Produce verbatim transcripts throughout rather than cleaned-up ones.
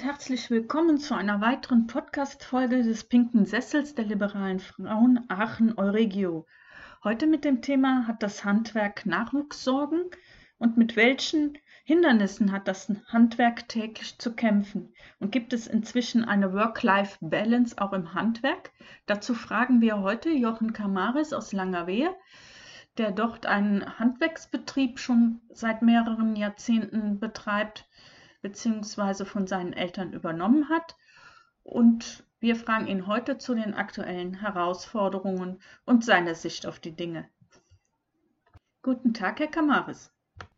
herzlich willkommen zu einer weiteren Podcast-Folge des Pinken Sessels der liberalen Frauen Aachen-Euregio. Heute mit dem Thema: Hat das Handwerk Nachwuchssorgen und mit welchen Hindernissen hat das Handwerk täglich zu kämpfen? Und gibt es inzwischen eine Work-Life-Balance auch im Handwerk? Dazu fragen wir heute Jochen Kamaris aus Langerwehe, der dort einen Handwerksbetrieb schon seit mehreren Jahrzehnten betreibt beziehungsweise von seinen Eltern übernommen hat. Und wir fragen ihn heute zu den aktuellen Herausforderungen und seiner Sicht auf die Dinge. Guten Tag, Herr Kamaris.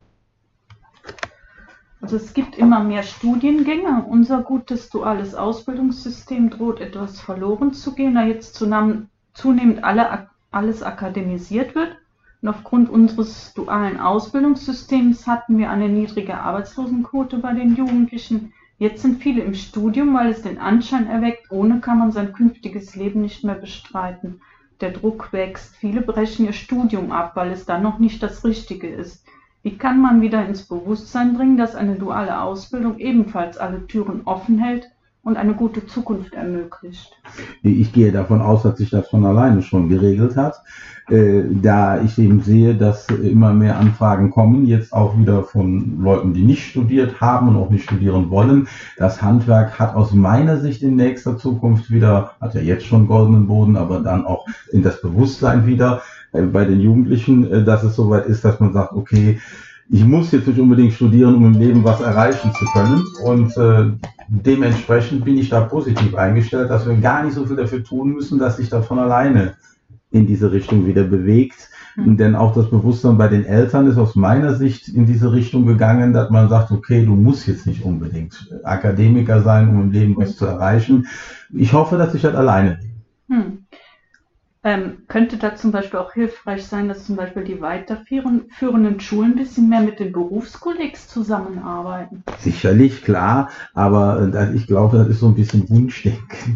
Also es gibt immer mehr Studiengänge. Unser gutes duales Ausbildungssystem droht etwas verloren zu gehen, da jetzt zunehmend alle, alles akademisiert wird. Und aufgrund unseres dualen Ausbildungssystems hatten wir eine niedrige Arbeitslosenquote bei den Jugendlichen. Jetzt sind viele im Studium, weil es den Anschein erweckt, ohne kann man sein künftiges Leben nicht mehr bestreiten. Der Druck wächst, viele brechen ihr Studium ab, weil es dann noch nicht das Richtige ist. Wie kann man wieder ins Bewusstsein bringen, dass eine duale Ausbildung ebenfalls alle Türen offen hält und eine gute Zukunft ermöglicht? Ich gehe davon aus, dass sich das von alleine schon geregelt hat, äh, da ich eben sehe, dass immer mehr Anfragen kommen, jetzt auch wieder von Leuten, die nicht studiert haben und auch nicht studieren wollen. Das Handwerk hat aus meiner Sicht in nächster Zukunft wieder, hat ja jetzt schon goldenen Boden, aber dann auch in das Bewusstsein wieder äh, bei den Jugendlichen, äh, dass es soweit ist, dass man sagt, okay, ich muss jetzt nicht unbedingt studieren, um im Leben was erreichen zu können, und äh, dementsprechend bin ich da positiv eingestellt, dass wir gar nicht so viel dafür tun müssen, dass sich das von alleine in diese Richtung wieder bewegt. Mhm. Denn auch das Bewusstsein bei den Eltern ist aus meiner Sicht in diese Richtung gegangen, dass man sagt, okay, du musst jetzt nicht unbedingt Akademiker sein, um im Leben was zu erreichen. Ich hoffe, dass sich das alleine bewegt. Hm. Ähm, könnte da zum Beispiel auch hilfreich sein, dass zum Beispiel die weiterführenden Schulen ein bisschen mehr mit den Berufskollegs zusammenarbeiten? Sicherlich, klar, aber äh, ich glaube, das ist so ein bisschen Wunschdenken.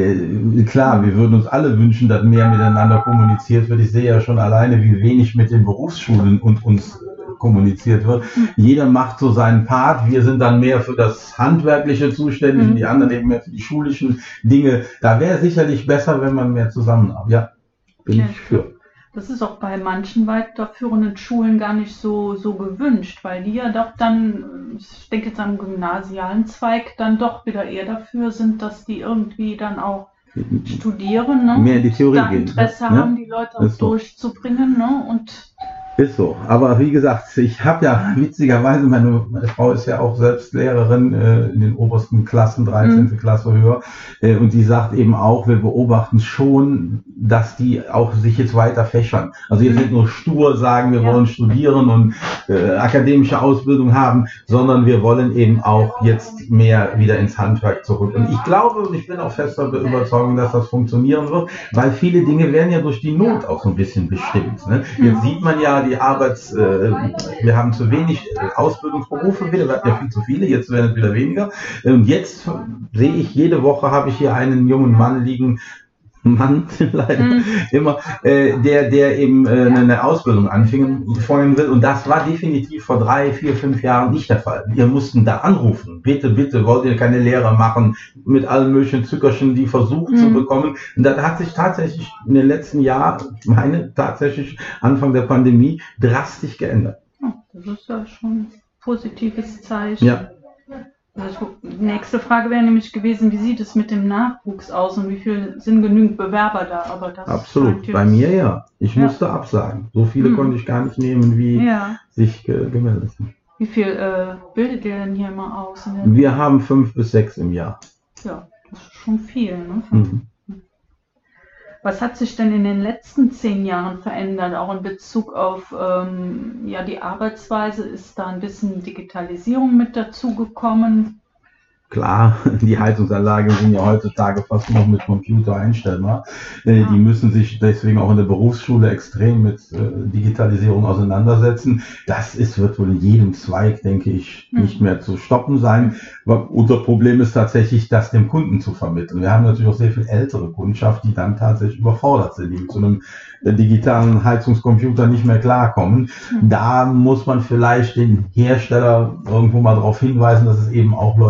Äh, klar, wir würden uns alle wünschen, dass mehr miteinander kommuniziert wird. Ich sehe ja schon alleine, wie wenig mit den Berufsschulen und uns äh, kommuniziert wird. Mhm. Jeder macht so seinen Part. Wir sind dann mehr für das Handwerkliche zuständig, mhm. die anderen eben mehr für die schulischen Dinge. Da wäre sicherlich besser, wenn man mehr zusammenarbeitet. Ja. Bin ja, ich für. Das ist auch bei manchen weiterführenden Schulen gar nicht so, so gewünscht, weil die ja doch dann, ich denke jetzt am gymnasialen Zweig, dann doch wieder eher dafür sind, dass die irgendwie dann auch studieren, ne? Mehr in die Theorie da gehen. Interesse ja? haben, die Leute auch so. durchzubringen, ne? Und ist so. Aber wie gesagt, ich habe ja witzigerweise, meine, meine Frau ist ja auch selbst Lehrerin äh, in den obersten Klassen, dreizehnte Mhm. Klasse höher, äh, und die sagt eben auch, wir beobachten schon, dass die auch sich jetzt weiter fächern. Also jetzt mhm. nicht nur stur sagen, wir ja. wollen studieren und äh, akademische Ausbildung haben, sondern wir wollen eben auch jetzt mehr wieder ins Handwerk zurück. Und ich glaube und ich bin auch fester Überzeugung, dass das funktionieren wird, weil viele Dinge werden ja durch die Not auch so ein bisschen bestimmt. Ne? Jetzt sieht man ja, die Arbeits, äh, wir haben zu wenig Ausbildungsberufe wieder, wir hatten ja viel zu viele, jetzt werden es wieder weniger. Und jetzt sehe ich, jede Woche habe ich hier einen jungen Mann liegen, Mann, leider, mhm. immer, äh, der, der eben äh, eine Ausbildung anfangen will. Und das war definitiv vor drei, vier, fünf Jahren nicht der Fall. Wir mussten da anrufen. Bitte, bitte, wollt ihr keine Lehre machen? Mit allen möglichen Zückerchen, die versucht mhm. zu bekommen. Und das hat sich tatsächlich in den letzten Jahren, ich meine, tatsächlich Anfang der Pandemie, drastisch geändert. Oh, das ist ja schon ein positives Zeichen. Ja. Also, die nächste Frage wäre nämlich gewesen, wie sieht es mit dem Nachwuchs aus und wie viel sind genügend Bewerber da? Aber das Absolut, bei mir ja. Ich ja. musste absagen. So viele hm. konnte ich gar nicht nehmen, wie ja. sich ge gemeldet haben. Wie viel äh, bildet ihr denn hier immer aus? Wir haben fünf bis sechs im Jahr. Ja, das ist schon viel, ne? Mhm. Was hat sich denn in den letzten zehn Jahren verändert, auch in Bezug auf ähm, ja, die Arbeitsweise? Ist da ein bisschen Digitalisierung mit dazugekommen? Klar, die Heizungsanlagen sind ja heutzutage fast noch mit Computer einstellbar. Äh, ja. Die müssen sich deswegen auch in der Berufsschule extrem mit äh, Digitalisierung auseinandersetzen. Das ist, wird wohl in jedem Zweig, denke ich, mhm. nicht mehr zu stoppen sein. Aber unser Problem ist tatsächlich, das dem Kunden zu vermitteln. Wir haben natürlich auch sehr viel ältere Kundschaft, die dann tatsächlich überfordert sind, die mit so einem äh, digitalen Heizungscomputer nicht mehr klarkommen. Mhm. Da muss man vielleicht den Hersteller irgendwo mal darauf hinweisen, dass es eben auch Leute gibt, die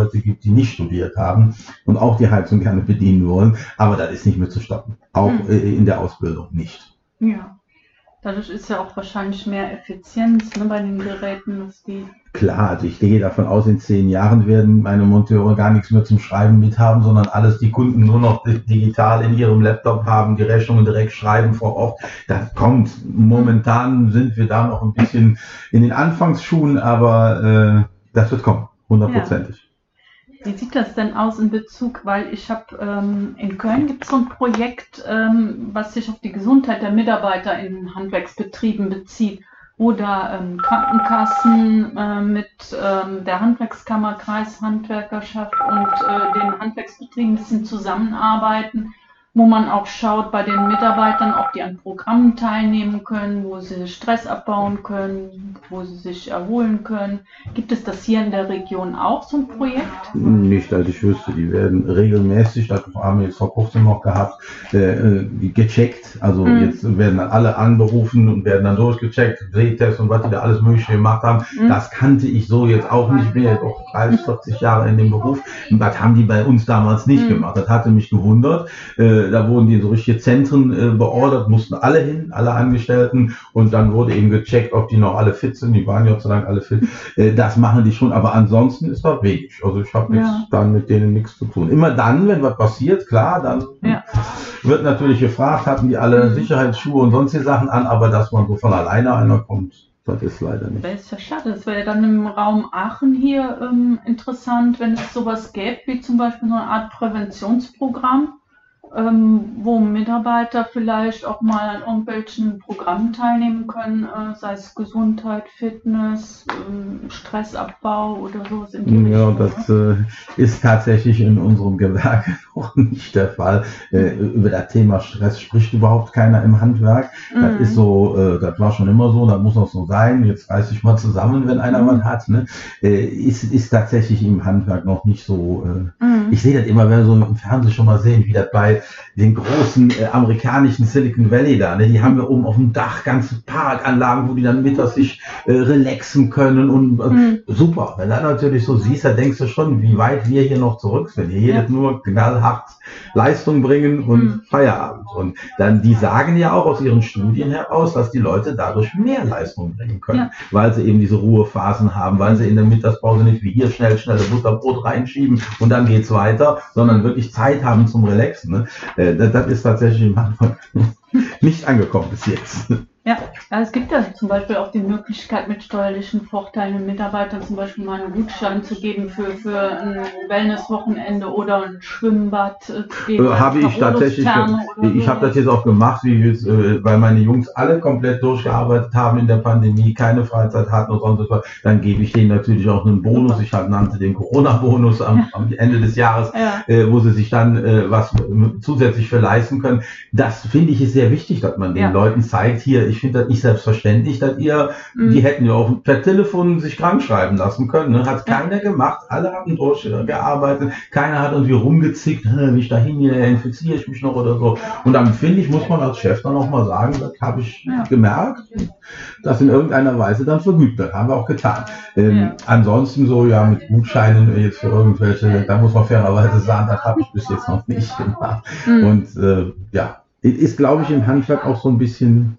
die nicht studiert haben und auch die Heizung gerne bedienen wollen. Aber das ist nicht mehr zu stoppen. Auch mhm. in der Ausbildung nicht. Ja. Dadurch ist ja auch wahrscheinlich mehr Effizienz, ne, bei den Geräten. Dass die Klar, also ich gehe davon aus, in zehn Jahren werden meine Monteure gar nichts mehr zum Schreiben mit haben, sondern alles die Kunden nur noch digital in ihrem Laptop haben, die Rechnungen direkt schreiben vor Ort. Das kommt. Momentan sind wir da noch ein bisschen in den Anfangsschuhen, aber äh, das wird kommen, hundertprozentig. Ja. Wie sieht das denn aus in Bezug, weil ich habe ähm, in Köln gibt es so ein Projekt, ähm, was sich auf die Gesundheit der Mitarbeiter in Handwerksbetrieben bezieht, wo da ähm, Krankenkassen äh, mit ähm, der Handwerkskammer, Kreishandwerkerschaft und äh, den Handwerksbetrieben ein bisschen zusammenarbeiten, wo man auch schaut bei den Mitarbeitern, ob die an Programmen teilnehmen können, wo sie Stress abbauen können, wo sie sich erholen können. Gibt es das hier in der Region auch, so ein Projekt? Nicht, als ich wüsste. Die werden regelmäßig, das haben wir jetzt vor kurzem noch gehabt, äh, gecheckt. Also mhm. jetzt werden dann alle anberufen und werden dann durchgecheckt, Drehtests und was die da alles Mögliche gemacht haben. Mhm. Das kannte ich so jetzt auch nicht mehr, jetzt auch dreißig, vierzig Jahre in dem Beruf. Und das haben die bei uns damals nicht mhm. gemacht. Das hatte mich gewundert. Äh, Da wurden die in so richtige Zentren äh, beordert, mussten alle hin, alle Angestellten, und dann wurde eben gecheckt, ob die noch alle fit sind. Die waren ja Gott sei Dank alle fit. Äh, das machen die schon, aber ansonsten ist das wenig. Also ich habe ja. jetzt dann mit denen nichts zu tun. Immer dann, wenn was passiert, klar, dann ja. wird natürlich gefragt, hatten die alle mhm. Sicherheitsschuhe und sonstige Sachen an, aber dass man so von alleine einer kommt, das ist leider nicht. Das ist ja schade. Das wäre ja dann im Raum Aachen hier ähm, interessant, wenn es sowas gäbe, wie zum Beispiel so eine Art Präventionsprogramm, Ähm, wo Mitarbeiter vielleicht auch mal an irgendwelchen Programmen teilnehmen können, äh, sei es Gesundheit, Fitness, ähm, Stressabbau oder sowas in die Ja, Richtung, das äh, ist tatsächlich in unserem Gewerbe noch nicht der Fall. Äh, über das Thema Stress spricht überhaupt keiner im Handwerk. Mhm. Das ist so, äh, das war schon immer so, das muss auch so sein. Jetzt reiß ich mal zusammen, wenn einer mhm. was hat. Ne? Äh, ist, ist tatsächlich im Handwerk noch nicht so. Äh, mhm. Ich sehe das immer, wenn wir so im Fernsehen schon mal sehen, wie das bei den großen äh, amerikanischen Silicon Valley da, ne? Die haben ja oben auf dem Dach ganze Parkanlagen, wo die dann mittags sich äh, relaxen können und äh, mhm. super. Wenn du das natürlich so siehst, dann denkst du schon, wie weit wir hier noch zurück sind. Hier ja. jedes nur knallhart Leistung bringen und mhm. Feierabend. Und dann, die sagen ja auch aus ihren Studien heraus, dass die Leute dadurch mehr Leistung bringen können, ja. weil sie eben diese Ruhephasen haben, weil sie in der Mittagspause nicht wie hier schnell, schnell Butterbrot reinschieben und dann geht's weiter, sondern wirklich Zeit haben zum Relaxen. Ne? Äh, das, das ist tatsächlich im Anfang nicht angekommen bis jetzt. Ja, ja, es gibt ja zum Beispiel auch die Möglichkeit, mit steuerlichen Vorteilen den Mitarbeitern zum Beispiel mal einen Gutschein zu geben für, für ein Wellnesswochenende oder ein Schwimmbad. Äh, äh, habe ich tatsächlich, ich habe das jetzt auch gemacht, wie jetzt, äh, weil meine Jungs alle komplett durchgearbeitet haben in der Pandemie, keine Freizeit hatten und sonst was, dann gebe ich denen natürlich auch einen Bonus. Ich halt nannte den Corona-Bonus am, am Ende des Jahres, ja. äh, wo sie sich dann äh, was zusätzlich für leisten können. Das finde ich ist sehr wichtig, dass man den ja. Leuten zeigt, hier, ich finde das nicht selbstverständlich, dass ihr, mm. die hätten ja auch per Telefon sich krank schreiben lassen können, ne? Hat keiner gemacht, alle hatten durchgearbeitet, keiner hat irgendwie rumgezickt, wie ich da hingehe, infiziere ich mich noch oder so. Und dann finde ich, muss man als Chef dann auch mal sagen, das habe ich ja. gemerkt, das in irgendeiner Weise dann vergütet, das haben wir auch getan. Ähm, ja. Ansonsten so, ja, mit Gutscheinen jetzt für irgendwelche, da muss man fairerweise sagen, das habe ich bis jetzt noch nicht gemacht. Mm. Und äh, ja, ist, glaube ich, im Handwerk auch so ein bisschen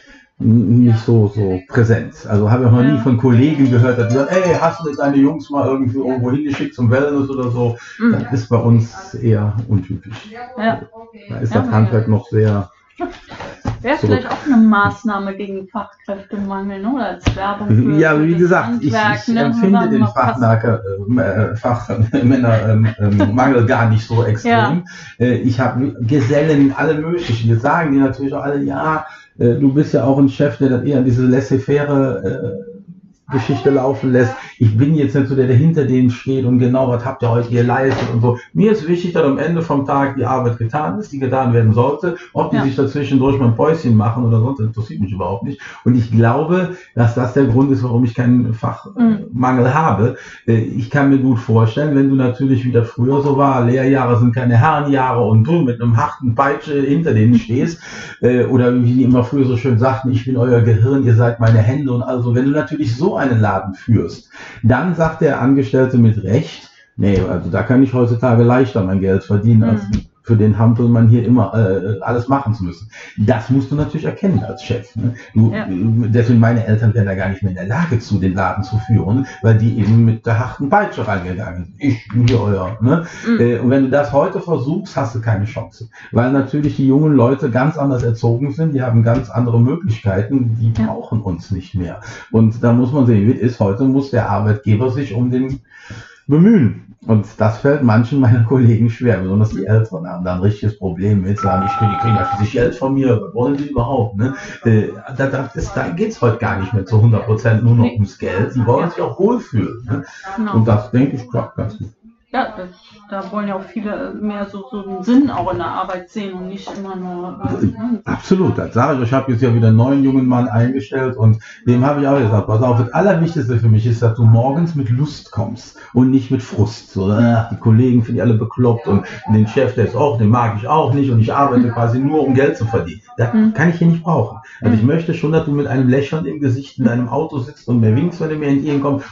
nicht so so präsent. Also habe ich noch nie von Kollegen gehört, dass die sagen, ey, hast du deine Jungs mal irgendwie irgendwo hingeschickt zum Wellness oder so? Mhm. Das ist bei uns eher untypisch. Ja. Da ist ja, das Handwerk noch sehr... Wäre vielleicht auch eine Maßnahme gegen Fachkräftemangel, ne? Oder als Werbung für Ja, wie gesagt, Handwerk, ich, ich ne? empfinde den Fachmännermangel äh, äh, gar nicht so extrem. Ja. Äh, ich habe Gesellen, alle möglichen, jetzt sagen die natürlich auch alle, ja, äh, du bist ja auch ein Chef, der dann eher diese laissez-faire äh, Geschichte laufen lässt. Ich bin jetzt nicht so der, der hinter denen steht und genau, was habt ihr heute geleistet und so. Mir ist wichtig, dass am Ende vom Tag die Arbeit getan ist, die getan werden sollte. Ob die ja. sich dazwischendurch mal ein Päuschen machen oder sonst, interessiert mich überhaupt nicht. Und ich glaube, dass das der Grund ist, warum ich keinen Fachmangel mhm. habe. Ich kann mir gut vorstellen, wenn du natürlich, wie das früher so war, Lehrjahre sind keine Herrenjahre und du mit einem harten Peitsche hinter denen stehst, oder wie die immer früher so schön sagten, ich bin euer Gehirn, ihr seid meine Hände und also, wenn du natürlich so einen Laden führst, dann sagt der Angestellte mit Recht, Nee, also da kann ich heutzutage leichter mein Geld verdienen, als Mhm. für den Hampel man hier immer äh, alles machen zu müssen. Das musst du natürlich erkennen als Chef. Ne? Du, Ja. Deswegen meine Eltern wären da gar nicht mehr in der Lage zu, den Laden zu führen, weil die eben mit der harten Peitsche reingegangen sind. Ich bin hier euer. Ne? Mhm. Äh, und wenn du das heute versuchst, hast du keine Chance. Weil natürlich die jungen Leute ganz anders erzogen sind, die haben ganz andere Möglichkeiten, die Ja. brauchen uns nicht mehr. Und da muss man sehen, wie es ist. Heute muss der Arbeitgeber sich um den bemühen. Und das fällt manchen meiner Kollegen schwer, besonders die Älteren haben da ein richtiges Problem mit, sagen, ich kriege, die kriegen ja schließlich Geld von mir, was wollen die überhaupt? Ne? Äh, da da, da geht es heute gar nicht mehr zu hundert Prozent nur noch Nee. ums Geld, die wollen sich auch wohlfühlen. Ne? Genau. Und das, denke ich, klappt ganz gut. Ja, das, da wollen ja auch viele mehr so, so einen Sinn auch in der Arbeit sehen und nicht immer nur. Äh, ne? Absolut, das sage ich. Ich habe jetzt ja wieder einen neuen jungen Mann eingestellt und dem habe ich auch gesagt, pass auf, das Allerwichtigste für mich ist, dass du morgens mit Lust kommst und nicht mit Frust. So, ach, die Kollegen finde ich alle bekloppt und den Chef, der ist auch, den mag ich auch nicht und ich arbeite quasi nur, um Geld zu verdienen. Das Mhm. kann ich hier nicht brauchen. Also ich möchte schon, dass du mit einem Lächeln im Gesicht in deinem Auto sitzt und mir winkst, wenn du mir entgegenkommst.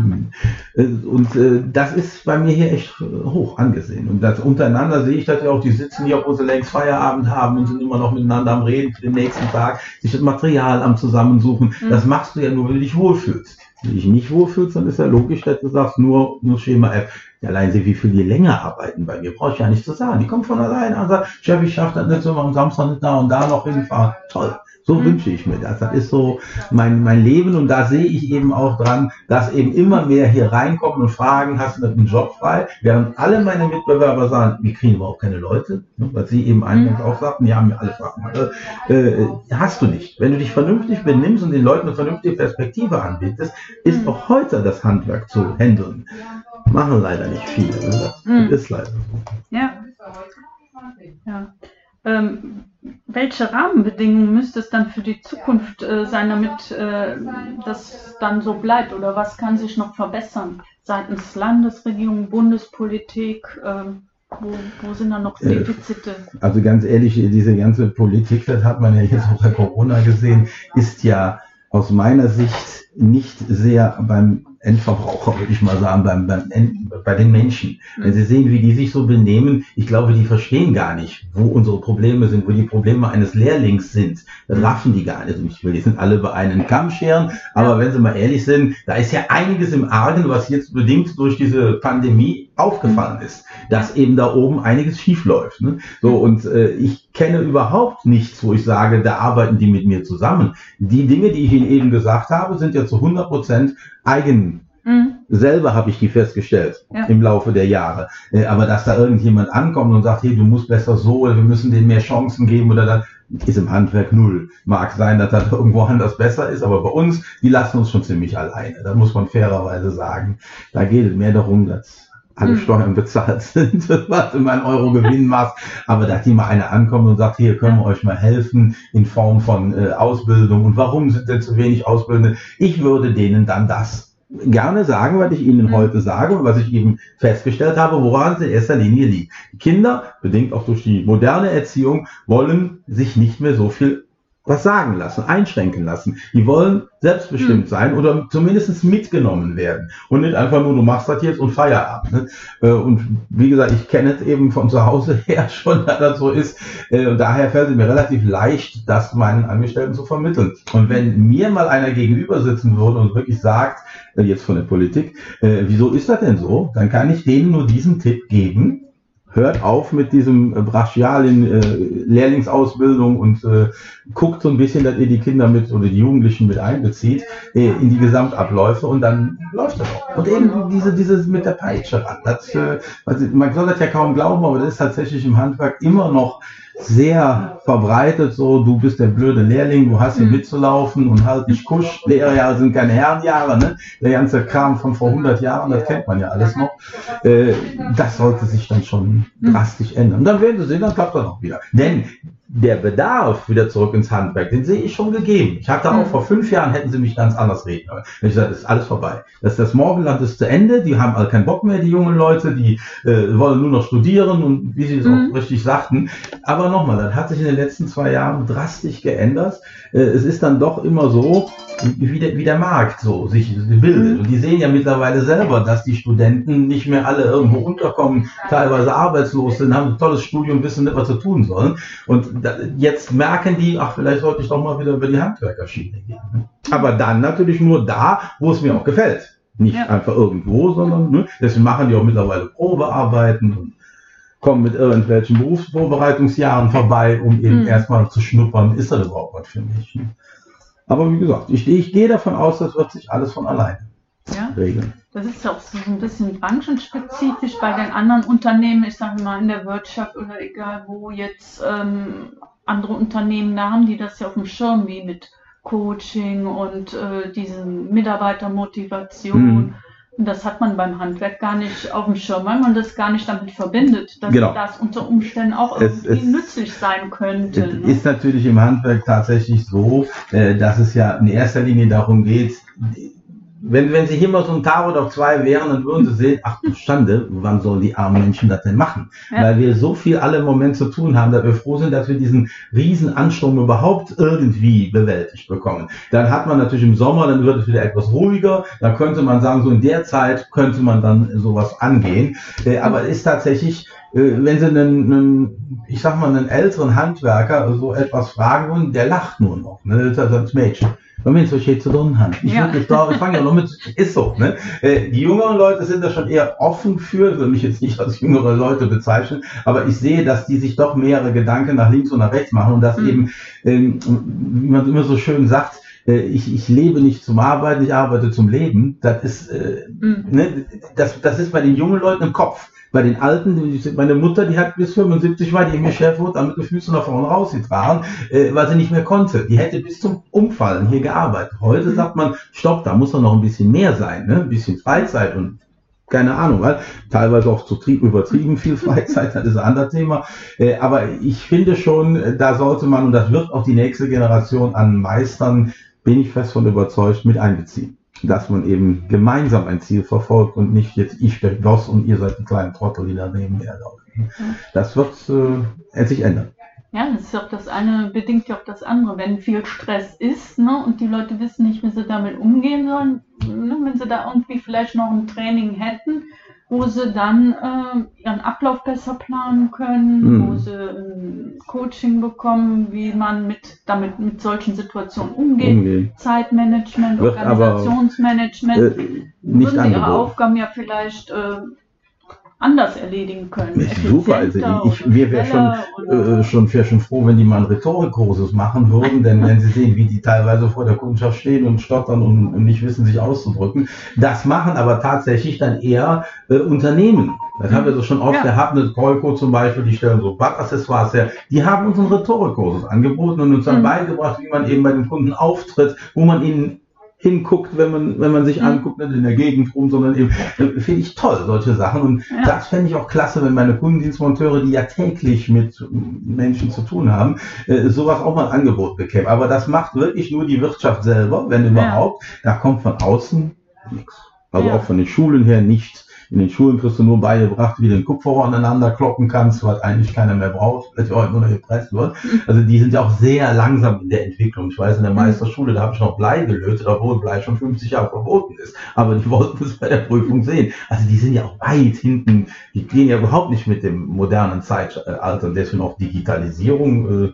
Und äh, das ist bei mir hier echt hoch angesehen. Und das untereinander sehe ich das ja auch, die sitzen hier, obwohl sie längst Feierabend haben und sind immer noch miteinander am Reden für den nächsten Tag, sich das Material am Zusammensuchen. Mhm. Das machst du ja nur, wenn du dich wohlfühlst. Wenn du dich nicht wohlfühlst, dann ist ja logisch, dass du sagst, nur, nur Schema F. Ja, allein sie, wie viel die länger arbeiten bei mir, brauche ich ja nicht zu sagen. Die kommen von alleine an und sagen, Chef, ich schaffe das nicht so, am Samstag nicht da und da noch hinfahren. Toll. So Mhm. wünsche ich mir das. Das ist so mein, mein Leben und da sehe ich eben auch dran, dass eben immer mehr hier reinkommen und fragen, hast du einen Job frei? Während alle meine Mitbewerber sagen, wir kriegen überhaupt keine Leute, ne, was sie eben eingangs auch sagten, die haben mir alle Fragen. Äh, äh, hast du nicht. Wenn du dich vernünftig benimmst und den Leuten eine vernünftige Perspektive anbietest, ist Mhm. auch heute das Handwerk zu handeln. Machen leider nicht viele. Ne? Das Mhm. ist leider so. Ja. Ja. Ähm, welche Rahmenbedingungen müsste es dann für die Zukunft äh, sein, damit äh, das dann so bleibt? Oder was kann sich noch verbessern seitens Landesregierung, Bundespolitik? ähm, wo, wo sind da noch Äh, Defizite? Also ganz ehrlich, diese ganze Politik, das hat man ja jetzt auch bei Corona gesehen, ist ja aus meiner Sicht nicht sehr beim Endverbraucher, würde ich mal sagen, beim, beim End, bei den Menschen. Wenn Sie sehen, wie die sich so benehmen, ich glaube, die verstehen gar nicht, wo unsere Probleme sind, wo die Probleme eines Lehrlings sind. Das raffen die gar nicht. Ich will, die sind alle bei einem Kamm scheren, aber wenn Sie mal ehrlich sind, da ist ja einiges im Argen, was jetzt bedingt durch diese Pandemie aufgefallen ist, dass eben da oben einiges schief läuft. Ne? So, und äh, ich kenne überhaupt nichts, wo ich sage, da arbeiten die mit mir zusammen. Die Dinge, die ich Ihnen eben gesagt habe, sind ja zu hundert Prozent eigen. Mhm. Selber habe ich die festgestellt Ja. im Laufe der Jahre. Äh, aber dass da irgendjemand ankommt und sagt, hey, du musst besser so, oder wir müssen denen mehr Chancen geben oder dann, ist im Handwerk null. Mag sein, dass das irgendwo anders besser ist, aber bei uns, die lassen uns schon ziemlich alleine. Da muss man fairerweise sagen. Da geht es mehr darum, dass alle Mhm. Steuern bezahlt sind, was in meinen Euro Gewinn macht. Aber dass die mal einer ankommt und sagt, hier können wir euch mal helfen in Form von äh, Ausbildung. Und warum sind denn zu wenig Ausbildende? Ich würde denen dann das gerne sagen, was ich Ihnen Mhm. heute sage und was ich eben festgestellt habe, woran es in erster Linie liegt. Die Kinder, bedingt auch durch die moderne Erziehung, wollen sich nicht mehr so viel was sagen lassen, einschränken lassen. Die wollen selbstbestimmt Mhm. sein oder zumindest mitgenommen werden und nicht einfach nur, du machst das jetzt und Feierabend. Ne? Äh, Und wie gesagt, ich kenne es eben von zu Hause her schon, dass das so ist. Äh, Und daher fällt es mir relativ leicht, das meinen Angestellten zu vermitteln. Und wenn mir mal einer gegenüber sitzen würde und wirklich sagt, äh, jetzt von der Politik, äh, wieso ist das denn so? Dann kann ich denen nur diesen Tipp geben: Hört auf mit diesem äh, brachialen äh, Lehrlingsausbildung und äh, guckt so ein bisschen, dass ihr die Kinder mit oder die Jugendlichen mit einbezieht äh, in die Gesamtabläufe und dann läuft das auch. Und eben diese, dieses mit der Peitsche ran. Das, äh, also man soll das ja kaum glauben, aber das ist tatsächlich im Handwerk immer noch sehr verbreitet, so, du bist der blöde Lehrling, du hast hier Mhm. mitzulaufen und halt dich kusch. Lehrjahre sind keine Herrenjahre, ne? Der ganze Kram von vor hundert Jahren, das kennt man ja alles noch. Äh, das sollte sich dann schon Mhm. drastisch ändern. Und dann werden Sie sehen, dann klappt das auch wieder. Denn der Bedarf wieder zurück ins Handwerk, den sehe ich schon gegeben. Ich hatte auch mhm. vor fünf Jahren, hätten sie mich ganz anders reden. Aber ich gesagt, das ist alles vorbei. Das, das Morgenland ist zu Ende, die haben alle keinen Bock mehr, die jungen Leute, die äh, wollen nur noch studieren und wie sie es mhm. auch richtig sagten. Aber nochmal, das hat sich in den letzten zwei Jahren drastisch geändert. Äh, es ist dann doch immer so, wie der, wie der Markt so sich bildet. Und die sehen ja mittlerweile selber, dass die Studenten nicht mehr alle irgendwo unterkommen, teilweise arbeitslos sind, haben ein tolles Studium, wissen nicht, was sie tun sollen. Und da, jetzt merken die, ach, vielleicht sollte ich doch mal wieder über die Handwerkerschiene gehen. Aber dann natürlich nur da, wo es mir auch gefällt. Nicht ja. einfach irgendwo, sondern ne, deswegen machen die auch mittlerweile Probearbeiten und kommen mit irgendwelchen Berufsvorbereitungsjahren vorbei, um eben mhm. erstmal zu schnuppern, ist das überhaupt was für mich. Ne? Aber wie gesagt, ich, ich gehe davon aus, das wird sich alles von alleine ja? regeln. Das ist auch so ein bisschen branchenspezifisch bei den anderen Unternehmen, ich sage mal in der Wirtschaft oder egal wo jetzt ähm, andere Unternehmen da haben, die das ja auf dem Schirm, wie mit Coaching und äh, diesen Mitarbeitermotivation. Mhm. Und das hat man beim Handwerk gar nicht auf dem Schirm, weil man das gar nicht damit verbindet, dass genau. das unter Umständen auch irgendwie es, es, nützlich sein könnte. Es ne? ist natürlich im Handwerk tatsächlich so, äh, dass es ja in erster Linie darum geht, wenn, wenn Sie hier mal so ein Tag oder zwei wären, dann würden Sie sehen, ach du Schande, wann sollen die armen Menschen das denn machen? Ja. Weil wir so viel alle im Moment zu tun haben, dass wir froh sind, dass wir diesen riesen Ansturm überhaupt irgendwie bewältigt bekommen. Dann hat man natürlich im Sommer, dann wird es wieder etwas ruhiger, da könnte man sagen, so in der Zeit könnte man dann sowas angehen. Äh, aber es ist tatsächlich, äh, wenn Sie einen, einen, ich sag mal, einen älteren Handwerker so etwas fragen wollen, der lacht nur noch, ne? Das ist das Mädchen. Wenn wir so steht zu tun haben. Ich ja. wirklich da, ich fange ja noch mit, ist so, ne? Äh, die jüngeren Leute sind da schon eher offen für, ich will mich jetzt nicht als jüngere Leute bezeichnen, aber ich sehe, dass die sich doch mehrere Gedanken nach links und nach rechts machen und dass mhm. eben, ähm, wie man immer so schön sagt, äh, ich, ich lebe nicht zum Arbeiten, ich arbeite zum Leben. Das ist, äh, mhm. ne, das, das ist bei den jungen Leuten im Kopf. Bei den Alten, meine Mutter, die hat bis fünfundsiebzig war die im Geschäft wurde, mit den Füßen nach vorne rausgetragen, äh, weil sie nicht mehr konnte. Die hätte bis zum Umfallen hier gearbeitet. Heute mhm. sagt man, stopp, da muss doch noch ein bisschen mehr sein, ne? Ein bisschen Freizeit und keine Ahnung, weil teilweise auch zu trieb, übertrieben viel Freizeit, das ist ein anderes Thema. Äh, aber ich finde schon, da sollte man, und das wird auch die nächste Generation an Meistern, bin ich fest von überzeugt, mit einbeziehen. Dass man eben gemeinsam ein Ziel verfolgt und nicht jetzt ich bin Boss und ihr seid die kleinen Trottel, die da nebenher laufen. Das wird äh, sich ändern. Ja, das ist auch das eine, bedingt ja auch das andere. Wenn viel Stress ist, ne, und die Leute wissen nicht, wie sie damit umgehen sollen, ne, wenn sie da irgendwie vielleicht noch ein Training hätten, wo sie dann äh, ihren Ablauf besser planen können, mhm. wo sie ein Coaching bekommen, wie man mit damit mit solchen Situationen umgeht, Umgehen. Zeitmanagement, Wird Organisationsmanagement, aber, äh, nicht würden sie ihre Aufgaben ja vielleicht äh, anders erledigen können. Super, also ich, ich wäre schon, äh, schon, wär schon froh, wenn die mal einen Rhetorikkursus machen würden, denn wenn sie sehen, wie die teilweise vor der Kundschaft stehen und stottern und, und nicht wissen, sich auszudrücken. Das machen aber tatsächlich dann eher äh, Unternehmen. Das haben wir so schon oft ja. gehabt, eine Koiko zum Beispiel, die stellen so Badaccessoires her, die haben uns einen Rhetorikkursus angeboten und uns dann mhm. beigebracht, wie man eben bei den Kunden auftritt, wo man ihnen hinguckt, wenn man, wenn man sich mhm. anguckt, nicht in der Gegend rum, sondern eben, finde ich toll, solche Sachen. Und ja. das fände ich auch klasse, wenn meine Kundendienstmonteure, die ja täglich mit Menschen zu tun haben, äh, sowas auch mal ein Angebot bekämen. Aber das macht wirklich nur die Wirtschaft selber, wenn überhaupt. Ja. Da kommt von außen nichts. Also ja. auch von den Schulen her nichts. In den Schulen kriegst du nur beigebracht, wie du den Kupferrohr aneinander kloppen kannst, was eigentlich keiner mehr braucht, weil heute nur noch gepresst wird. Also die sind ja auch sehr langsam in der Entwicklung. Ich weiß, in der Meisterschule, da habe ich noch Blei gelötet, obwohl Blei schon fünfzig Jahre verboten ist. Aber die wollten es bei der Prüfung sehen. Also die sind ja auch weit hinten, die gehen ja überhaupt nicht mit dem modernen Zeitalter. Und deswegen auch Digitalisierung, äh,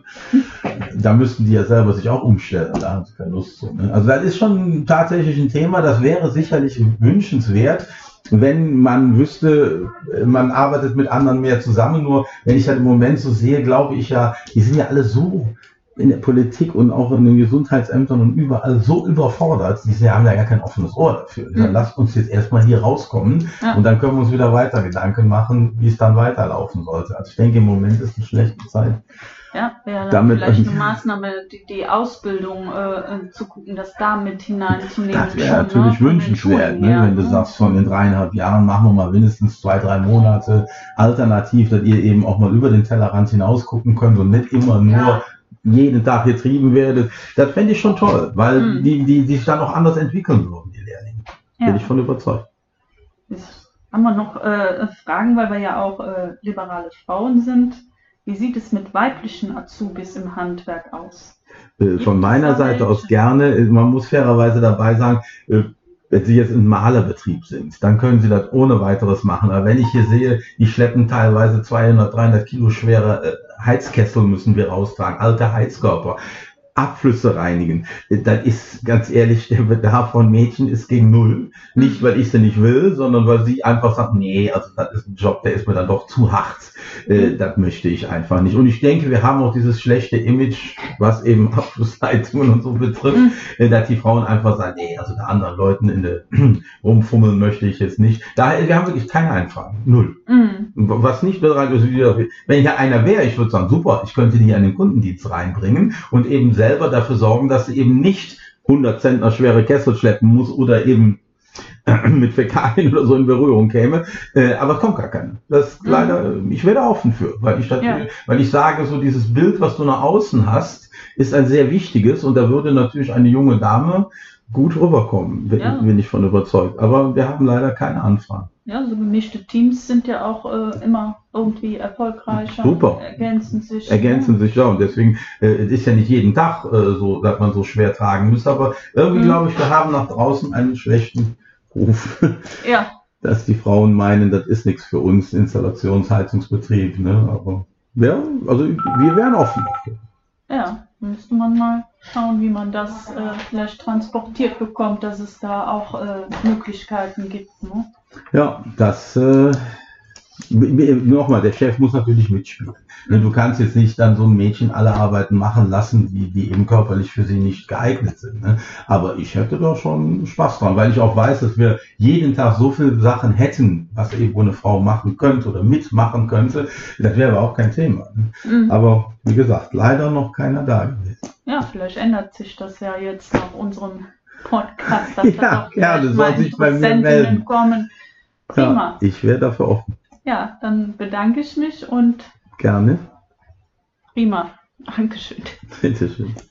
da müssten die ja selber sich auch umstellen. Da haben sie keine Lust zu. Ne? Also das ist schon tatsächlich ein Thema, das wäre sicherlich wünschenswert, wenn man wüsste, man arbeitet mit anderen mehr zusammen. Nur wenn ich halt im Moment so sehe, glaube ich ja, die sind ja alle so in der Politik und auch in den Gesundheitsämtern und überall so überfordert, die haben da gar kein offenes Ohr dafür. Dann Mhm. lasst uns jetzt erstmal hier rauskommen Ja. und dann können wir uns wieder weiter Gedanken machen, wie es dann weiterlaufen sollte. Also ich denke, im Moment ist eine schlechte Zeit. Ja, wäre dann Damit- vielleicht eine Maßnahme, die, die Ausbildung äh, zu gucken, das da mit hineinzunehmen. Das wäre schon, natürlich ne, von den wünschenswert, Schulen ne? her, Wenn du ne? sagst, von den dreieinhalb Jahren machen wir mal mindestens zwei, drei Monate alternativ, dass ihr eben auch mal über den Tellerrand hinaus gucken könnt und nicht immer nur Ja. jeden Tag getrieben werdet. Das fände ich schon toll, weil Mhm. die, die, die sich dann auch anders entwickeln würden, die Lehrlinge. Bin Ja. ich von überzeugt. Jetzt haben wir noch äh, Fragen, weil wir ja auch äh, liberale Frauen sind. Wie sieht es mit weiblichen Azubis im Handwerk aus? Äh, Gibt Von es meiner da Seite aus welche? gerne. Äh, Man muss fairerweise dabei sagen, äh, wenn Sie jetzt im Malerbetrieb sind, dann können Sie das ohne weiteres machen. Aber wenn ich hier sehe, die schleppen teilweise zweihundert, dreihundert Kilo schwere äh, Heizkessel müssen wir raustragen, alte Heizkörper, Abflüsse reinigen. Äh, Das ist, ganz ehrlich, der Bedarf von Mädchen ist gegen null. Nicht, weil ich sie nicht will, sondern weil sie einfach sagen, nee, also das ist ein Job, der ist mir dann doch zu hart. Äh, das möchte ich einfach nicht. Und ich denke, wir haben auch dieses schlechte Image, was eben Abflussleitungen und so betrifft, Mhm. äh, dass die Frauen einfach sagen, nee, also da anderen Leuten in der rumfummeln möchte ich jetzt nicht. Daher, wir haben wirklich keine Einfragen. Null. Mhm. Was nicht bereit ist, wenn hier einer wäre, ich würde sagen, super, ich könnte die an den Kundendienst reinbringen und eben selber dafür sorgen, dass sie eben nicht hundert Zentner schwere Kessel schleppen muss oder eben mit Fäkalien oder so in Berührung käme, äh, aber es kommt gar keine. Das Mhm. leider, ich wäre da offen für, weil ich, das, Ja. weil ich sage, so dieses Bild, was du nach außen hast, ist ein sehr wichtiges und da würde natürlich eine junge Dame gut rüberkommen, bin, Ja. bin ich von überzeugt. Aber wir haben leider keine Anfragen. Ja, so gemischte Teams sind ja auch äh, immer irgendwie erfolgreicher. Super. Ergänzen sich. Ergänzen sich ja und deswegen äh, es ist ja nicht jeden Tag äh, so, dass man so schwer tragen muss, aber irgendwie Mhm. glaube ich, wir haben nach draußen einen schlechten Ruf, Ja, dass die Frauen meinen, das ist nichts für uns, Installationsheizungsbetrieb, ne? Aber ja, also wir wären offen dafür. ja. Müsste man mal schauen, wie man das äh, vielleicht transportiert bekommt, dass es da auch äh, Möglichkeiten gibt. Ne? Ja, das äh, nochmal, der Chef muss natürlich mitspielen. Du kannst jetzt nicht dann so ein Mädchen alle Arbeiten machen lassen, die, die eben körperlich für sie nicht geeignet sind. Ne? Aber ich hätte da schon Spaß dran, weil ich auch weiß, dass wir jeden Tag so viele Sachen hätten, was eben eine Frau machen könnte oder mitmachen könnte. Das wäre aber auch kein Thema. Ne? Mhm. Aber wie gesagt, leider noch keiner da gewesen. Ja, vielleicht ändert sich das ja jetzt nach unserem Podcast, dass Ja, da doch gerne, vielleicht soll mal sich bei mir Interessentinnen melden. kommen. Ja, Prima. ich wäre dafür offen. Ja, dann bedanke ich mich und Gerne. prima. Dankeschön. Bitteschön.